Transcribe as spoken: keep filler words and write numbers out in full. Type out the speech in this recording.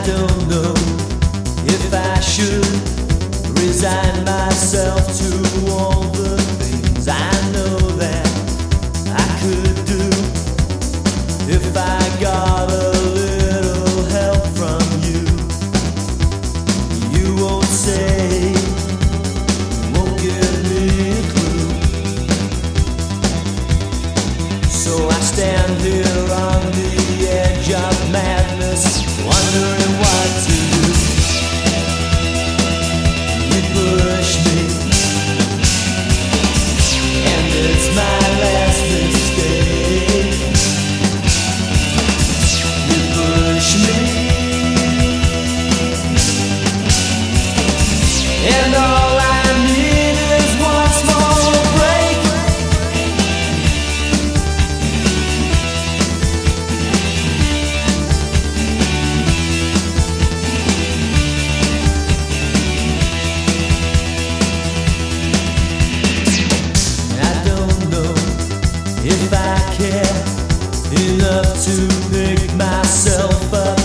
don't know if I should resign myself to all the things I know that I could do if I got a little help from you. You won't say, won't give me a clue. So I stand here on the edge of madness, wondering what to do. You push me, and it's my last mistake. You push me, and all I need is one small break. I don't know if I care enough to pick myself up